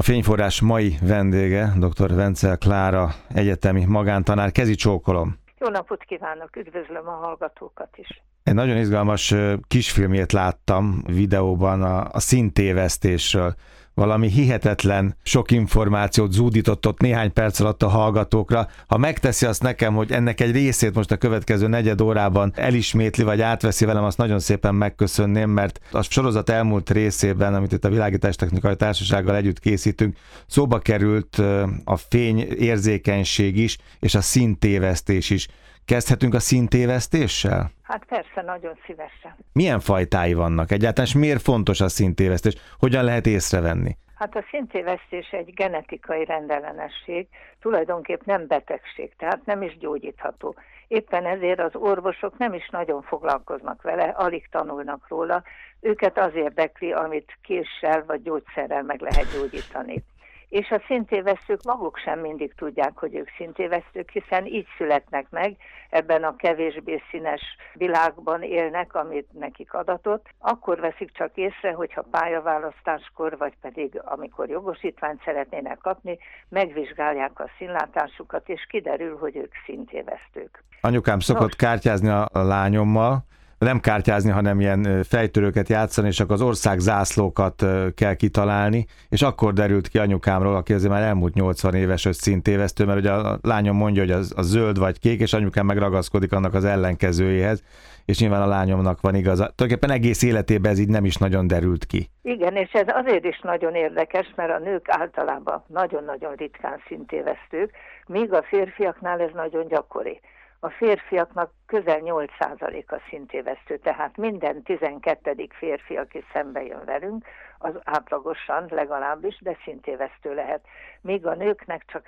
Fényforrás mai vendége, dr. Vencel Klára, egyetemi magántanár. Kezi csókolom! Jó napot kívánok, üdvözlöm a hallgatókat is! Egy nagyon izgalmas kisfilmjét láttam videóban a színtévesztésről. Valami hihetetlen sok információt zúdított ott néhány perc alatt a hallgatókra. Ha megteszi azt nekem, hogy ennek egy részét most a következő negyed órában elismétli, vagy átveszi velem, azt nagyon szépen megköszönném, mert a sorozat elmúlt részében, amit itt a Világítástechnikai Társasággal együtt készítünk, szóba került a fényérzékenység is, és a színtévesztés is. Kezdhetünk a színtévesztéssel? Hát persze, nagyon szívesen. Milyen fajtái vannak egyáltalán, és miért fontos a színtévesztés? Hogyan lehet észrevenni? Hát a színtévesztés egy genetikai rendellenesség, tulajdonképp nem betegség, tehát nem is gyógyítható. Éppen ezért az orvosok nem is nagyon foglalkoznak vele, alig tanulnak róla. Őket az érdekli, amit késsel vagy gyógyszerrel meg lehet gyógyítani. És a színtévesztők maguk sem mindig tudják, hogy ők színtévesztők, hiszen így születnek meg, ebben a kevésbé színes világban élnek, amit nekik adatot. Akkor veszik csak észre, hogyha pályaválasztáskor, vagy pedig amikor jogosítványt szeretnének kapni, megvizsgálják a színlátásukat, és kiderül, hogy ők színtévesztők. Anyukám szokott kártyázni a lányommal, nem kártyázni, hanem ilyen fejtörőket játszani, és akkor az ország zászlókat kell kitalálni, és akkor derült ki anyukámról, aki azért már elmúlt 80 éves, hogy színtévesztő, mert ugye a lányom mondja, hogy az zöld vagy kék, és anyukám meg ragaszkodik annak az ellenkezőjéhez, és nyilván a lányomnak van igaza. Tulajdonképpen egész életében ez így nem is nagyon derült ki. Igen, és ez azért is nagyon érdekes, mert a nők általában nagyon-nagyon ritkán színtévesztők, míg a férfiaknál ez nagyon gyakori. A férfiaknak közel 8%-a színtévesztő, tehát minden 12. férfi, aki szembe jön velünk, az átlagosan legalábbis, de színtévesztő lehet. Míg a nőknek csak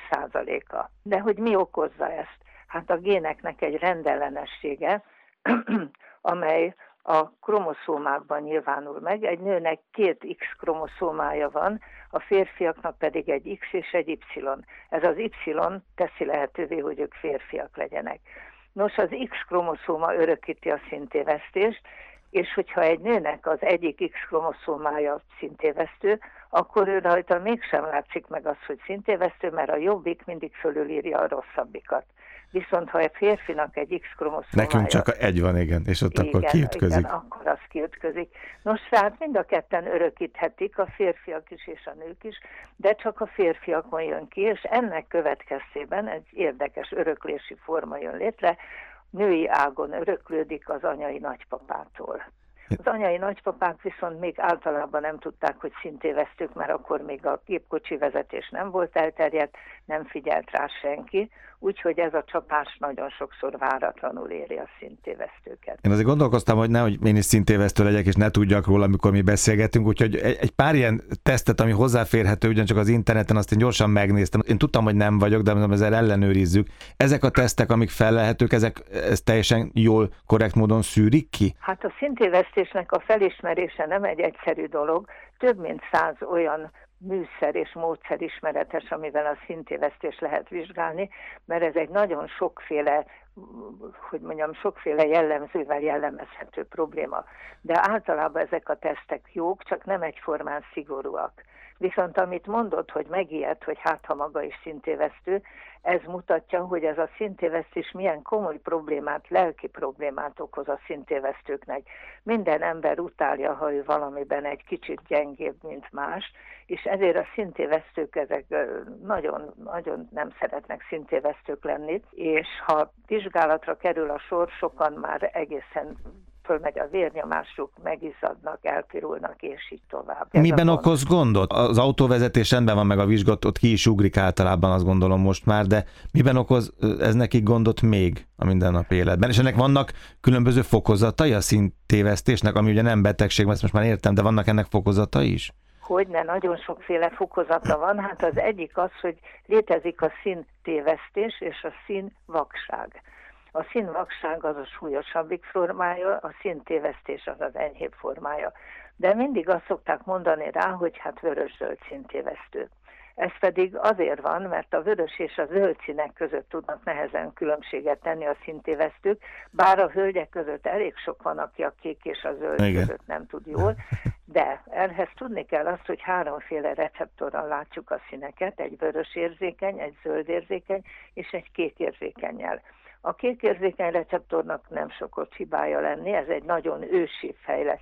0,5%. De hogy mi okozza ezt? Hát a géneknek egy rendellenessége, amely a kromoszómákban nyilvánul meg. Egy nőnek 2 X kromoszómája van, a férfiaknak pedig egy X és egy Y. Ez az Y teszi lehetővé, hogy ők férfiak legyenek. Nos, az X kromoszóma örökíti a színtévesztést, és hogyha egy nőnek az egyik X kromoszómája színtévesztő, akkor ő rajta mégsem látszik meg az, hogy színtévesztő, mert a jobbik mindig fölülírja a rosszabbikat. Viszont ha egy férfinak egy X kromoszómája... Nekünk csak egy van, igen, és ott igen, akkor kiütközik. Igen, akkor az kiütközik. Nos, tehát mind a ketten örökíthetik, a férfiak is és a nők is, de csak a férfiakon jön ki, és ennek következtében egy érdekes öröklési forma jön létre, női ágon öröklődik az anyai nagypapától. Az anyai nagypapák viszont még általában nem tudták, hogy színtévesztők, mert akkor még a gépkocsi vezetés nem volt elterjedt, nem figyelt rá senki, úgyhogy ez a csapás nagyon sokszor váratlanul éri a színtévesztőket. Én azért gondolkoztam, hogy nehogy én is színtévesztő legyek, és ne tudjak róla, amikor mi beszélgetünk, úgyhogy egy pár ilyen tesztet, ami hozzáférhető ugyancsak az interneten, azt én gyorsan megnéztem. Én tudtam, hogy nem vagyok, de ezzel ellenőrizzük. Ezek a tesztek, amik fellelhetők, ez teljesen jól, korrekt módon szűrik ki? Hát a színtévesztésnek a felismerése nem egy egyszerű dolog. Több mint 100 olyan műszer és módszer ismeretes, amivel a színtévesztést lehet vizsgálni, mert ez egy nagyon sokféle, sokféle jellemzővel jellemezhető probléma. De általában ezek a tesztek jók, csak nem egyformán szigorúak. Viszont amit mondod, hogy megijedt, hogy hát ha maga is színtévesztő, ez mutatja, hogy ez a színtévesztés milyen komoly problémát, lelki problémát okoz a színtévesztőknek. Minden ember utálja, ha ő valamiben egy kicsit gyengébb, mint más, és ezért a színtévesztők ezek nagyon, nagyon nem szeretnek színtévesztők lenni, és ha vizsgálatra kerül a sor, sokan már egészen fölmegy a vérnyomásuk, megizzadnak, elpirulnak, és így tovább. Miben okoz gondot? Az autóvezetés rendben van, meg a vizsgat, ott ki is ugrik általában, azt gondolom most már, de miben okoz ez nekik gondot még a mindennapi életben? És ennek vannak különböző fokozatai a színtévesztésnek, ami ugye nem betegség, ezt most már értem, de vannak ennek fokozatai is? Hogyne, nagyon sokféle fokozata van. Hát az egyik az, hogy létezik a színtévesztés és a színvakság. A színvakság az a súlyosabbik formája, a színtévesztés az az enyhébb formája. De mindig azt szokták mondani rá, hogy hát vörös-zöld színtévesztő. Ez pedig azért van, mert a vörös és a zöld színek között tudnak nehezen különbséget tenni a színtévesztők, bár a hölgyek között elég sok van, aki a kék és a zöld között nem tud jól, De ehhez tudni kell azt, hogy háromféle receptorral látjuk a színeket, egy vörös érzékeny, egy zöld érzékeny és egy kék érzékennyel. A kék érzékeny receptornak nem szokott hibája lenni, ez egy nagyon ősi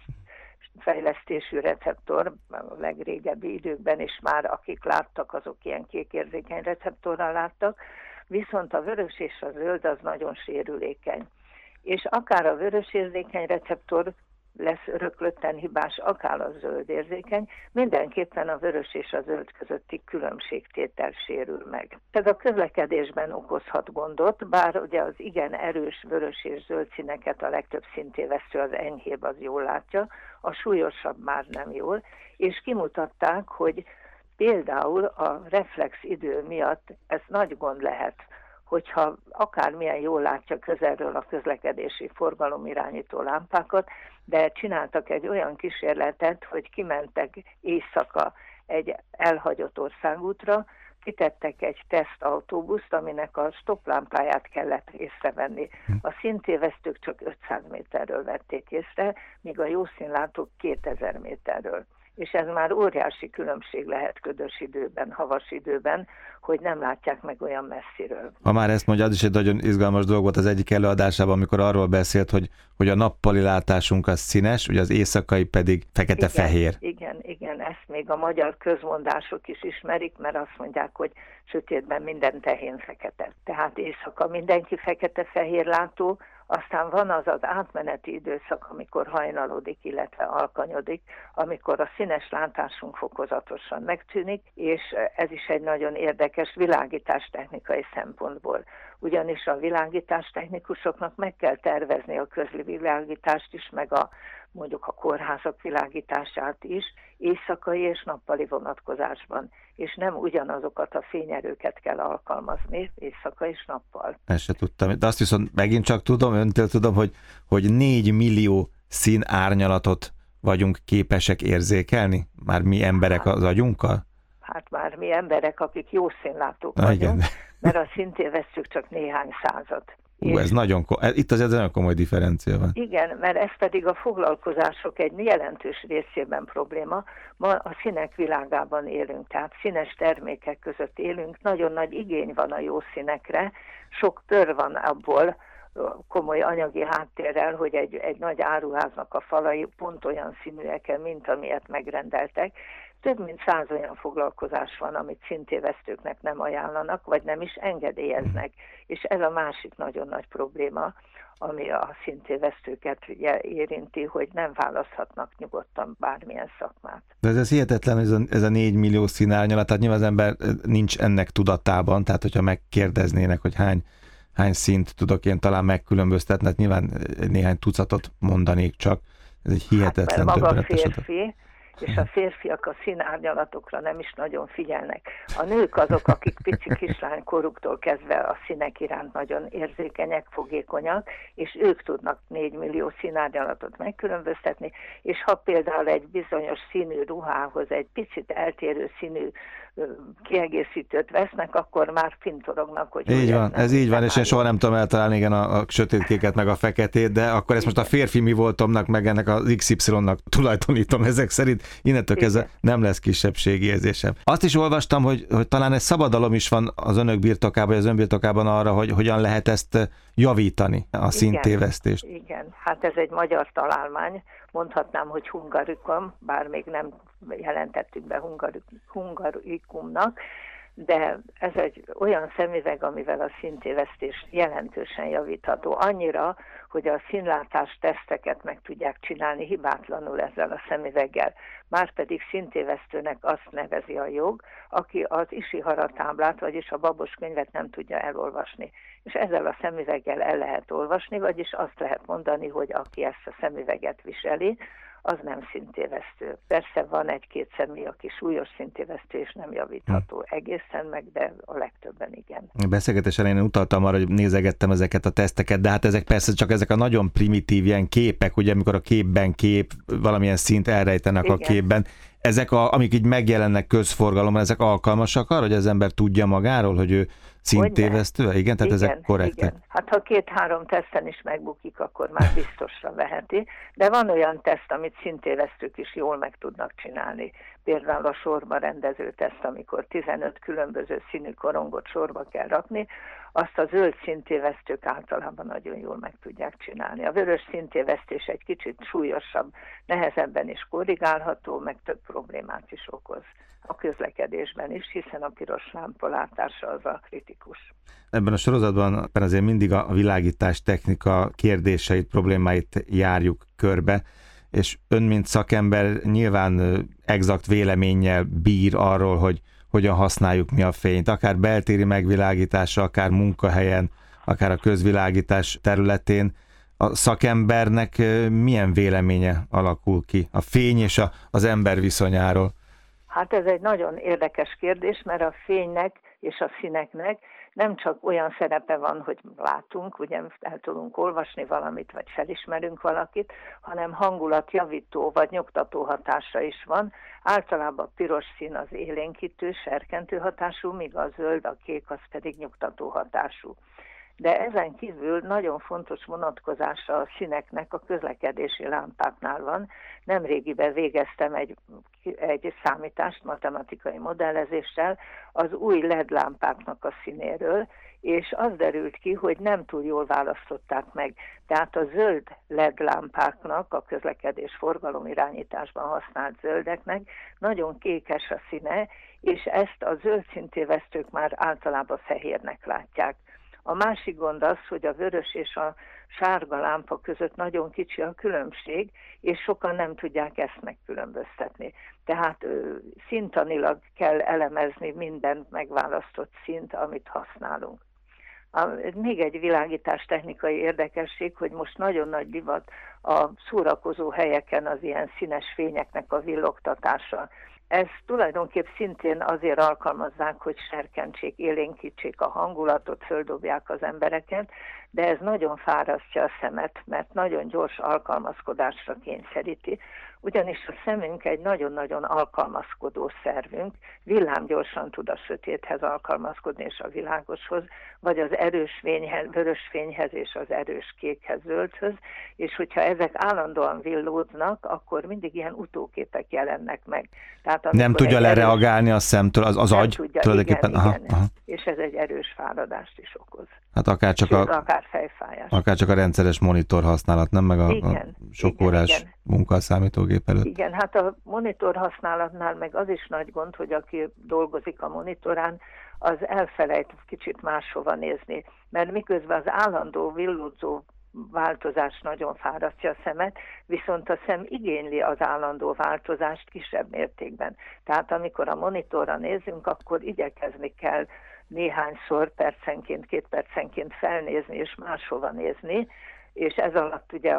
fejlesztésű receptor, a legrégebbi időkben is már akik láttak, azok ilyen kékérzékeny receptorral láttak, viszont a vörös és a zöld az nagyon sérülékeny. És akár a vörös érzékeny receptor lesz öröklötten hibás, akár a zöld érzékeny, mindenképpen a vörös és a zöld közötti különbségtétel sérül meg. Ez a közlekedésben okozhat gondot, bár ugye az igen erős vörös és zöld színeket a legtöbb színtévesztő, az enyhébb az jól látja, a súlyosabb már nem jól, és kimutatták, hogy például a reflex idő miatt ez nagy gond lehet, hogyha akármilyen jól látja közelről a közlekedési forgalomirányító lámpákat, de csináltak egy olyan kísérletet, hogy kimentek éjszaka egy elhagyott országútra, kitettek egy tesztautóbuszt, aminek a stopplámpáját kellett észrevenni. A színtévesztők csak 500 méterről vették észre, míg a jószínlátók 2000 méterről. És ez már óriási különbség lehet ködös időben, havas időben, hogy nem látják meg olyan messziről. Ha már ezt mondja, az is egy nagyon izgalmas dolog volt az egyik előadásában, amikor arról beszélt, hogy a nappali látásunk az színes, ugye az éjszakai pedig fekete-fehér. Igen, ezt még a magyar közmondások is ismerik, mert azt mondják, hogy sötétben minden tehén fekete. Tehát éjszaka mindenki fekete-fehér látó, aztán van az az átmeneti időszak, amikor hajnalodik, illetve alkanyodik, amikor a színes látásunk fokozatosan megtűnik, és ez is egy nagyon érdekes világítástechnikai szempontból. Ugyanis a világítástechnikusoknak meg kell tervezni a közli világítást is, meg mondjuk a kórházak világítását is, éjszakai és nappali vonatkozásban, és nem ugyanazokat a fényerőket kell alkalmazni éjszaka és nappal. Ezt se tudtam, de azt viszont megint csak tudom, öntől tudom, hogy 4 millió színárnyalatot vagyunk képesek érzékelni? Már mi emberek az agyunkkal? Hát már mi emberek, akik jó színlátók vagyunk, mert a színtévesztők csak néhány század. Ez itt azért nagyon komoly differencia van. Igen, mert ez pedig a foglalkozások egy jelentős részében probléma. Ma a színek világában élünk, tehát színes termékek között élünk, nagyon nagy igény van a jó színekre, sok tör van abból, komoly anyagi háttérrel, hogy egy nagy áruháznak a falai pont olyan színűek, mint amilyet megrendeltek. Több mint 100 olyan foglalkozás van, amit színtévesztőknek nem ajánlanak, vagy nem is engedélyeznek. És ez a másik nagyon nagy probléma, ami a színtévesztőket érinti, hogy nem választhatnak nyugodtan bármilyen szakmát. De ez hihetetlen, ez a 4 millió színárnyalat, tehát nyilván az ember nincs ennek tudatában, tehát hogyha megkérdeznének, hogy hány színt tudok én talán megkülönböztetni, hát nyilván néhány tucatot mondanék csak. Ez egy hihetetlen döbbenetes adat. És a férfiak a színárnyalatokra nem is nagyon figyelnek. A nők azok, akik pici kislánykoruktól kezdve a színek iránt nagyon érzékenyek, fogékonyak, és ők tudnak 4 millió színárnyalatot megkülönböztetni, és ha például egy bizonyos színű ruhához egy picit eltérő színű kiegészítőt vesznek, akkor már fintorognak, hogy... Így van, ez így van, és én soha nem tudom eltalálni igen a sötétkéket meg a feketét, de akkor ezt most a férfi mi voltomnak, meg ennek az XY-nak tulajdonítom ezek szerint, innentől kezdve nem lesz kisebbségi érzésem. Azt is olvastam, hogy talán egy szabadalom is van az önök birtokában, vagy az ön birtokában arra, hogy hogyan lehet ezt javítani, a színtévesztést. Igen, hát ez egy magyar találmány, mondhatnám, hogy hungarikum, bár még nem jelentettük be hungarikumnak, de ez egy olyan szemüveg, amivel a színtévesztés jelentősen javítható. Annyira, hogy a színlátás teszteket meg tudják csinálni hibátlanul ezzel a szemüveggel. Márpedig színtévesztőnek azt nevezi a jog, aki az Ishihara táblát, vagyis a babos könyvet nem tudja elolvasni. És ezzel a szemüveggel el lehet olvasni, vagyis azt lehet mondani, hogy aki ezt a szemüveget viseli, az nem színtévesztő. Persze van egy-két személy, aki súlyos színtévesztő, és nem javítható egészen meg, de a legtöbben igen. A beszélgetés elején utaltam arra, hogy nézegettem ezeket a teszteket, de hát ezek persze csak ezek a nagyon primitív ilyen képek, ugye amikor a képben valamilyen színt elrejtenek a képben. Ezek, amik így megjelennek közforgalomban, ezek alkalmasak arra, hogy az ember tudja magáról, hogy ő Színtévesztő? Igen, tehát igen, ezek korrektek. Igen. Hát ha 2-3 teszten is megbukik, akkor már biztosra veheti. De van olyan teszt, amit színtévesztők is jól meg tudnak csinálni. Például a sorba rendező teszt, amikor 15 különböző színű korongot sorba kell rakni, azt a zöld színtévesztők általában nagyon jól meg tudják csinálni. A vörös színtévesztés egy kicsit súlyosabb, nehezebben is korrigálható, meg több problémát is okoz a közlekedésben is, hiszen a piros lámpa látása az a kritikus. Ebben a sorozatban azért mindig a világítás technika kérdéseit, problémáit járjuk körbe, és ön, mint szakember nyilván exakt véleménnyel bír arról, hogy hogyan használjuk mi a fényt, akár beltéri megvilágításra, akár munkahelyen, akár a közvilágítás területén. A szakembernek milyen véleménye alakul ki a fény és az ember viszonyáról? Hát ez egy nagyon érdekes kérdés, mert a fénynek és a színeknek nem csak olyan szerepe van, hogy látunk, ugye el tudunk olvasni valamit, vagy felismerünk valakit, hanem hangulatjavító vagy nyugtató hatása is van. Általában a piros szín az élénkítő, serkentő hatású, míg a zöld, a kék az pedig nyugtató hatású. De ezen kívül nagyon fontos vonatkozása a színeknek a közlekedési lámpáknál van. Nemrégiben végeztem egy számítást matematikai modellezéssel az új LED lámpáknak a színéről, és az derült ki, hogy nem túl jól választották meg. Tehát a zöld LED lámpáknak, a közlekedés forgalomirányításban használt zöldeknek nagyon kékes a színe, és ezt a zöld színtévesztők már általában fehérnek látják. A másik gond az, hogy a vörös és a sárga lámpa között nagyon kicsi a különbség, és sokan nem tudják ezt megkülönböztetni. Tehát színtanilag kell elemezni minden megválasztott színt, amit használunk. Még egy világítás technikai érdekesség, hogy most nagyon nagy divat a szórakozó helyeken az ilyen színes fényeknek a villogtatása. Ezt tulajdonképp szintén azért alkalmazzák, hogy serkentsék, élénkítsék a hangulatot, földobják az embereket, de ez nagyon fárasztja a szemet, mert nagyon gyors alkalmazkodásra kényszeríti, ugyanis a szemünk egy nagyon-nagyon alkalmazkodó szervünk, villámgyorsan tud a sötéthez alkalmazkodni és a világoshoz, vagy az erős vörös fényhez és az erős kékhez, zöldhöz, és hogyha ezek állandóan villódnak, akkor mindig ilyen utóképek jelennek meg. Tehát, nem tudja lereagálni a szemtől, az agy tudja, tulajdonképpen. Igen. És ez egy erős fáradást is okoz. Hát akár fejfájás. Akár csak a rendszeres monitor használat, nem? Meg a sok órás munka a számítógép előtt. Igen, hát a monitor használatnál meg az is nagy gond, hogy aki dolgozik a monitorán, az elfelejt kicsit máshova nézni. Mert miközben az állandó villódzó változás nagyon fárasztja a szemet, viszont a szem igényli az állandó változást kisebb mértékben. Tehát amikor a monitorra nézünk, akkor igyekezni kell néhányszor, percenként, 2 percenként felnézni és máshova nézni, és ez alatt ugye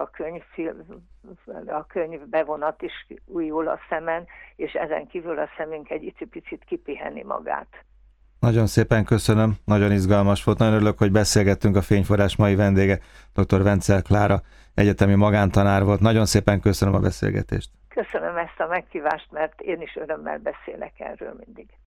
a könyv bevonat is újul a szemen, és ezen kívül a szemünk egy icipicit kipiheni magát. Nagyon szépen köszönöm, nagyon izgalmas volt, nagyon örülök, hogy beszélgettünk. A Fényforrás mai vendége dr. Vencel Klára, egyetemi magántanár volt. Nagyon szépen köszönöm a beszélgetést. Köszönöm ezt a meghívást, mert én is örömmel beszélek erről mindig.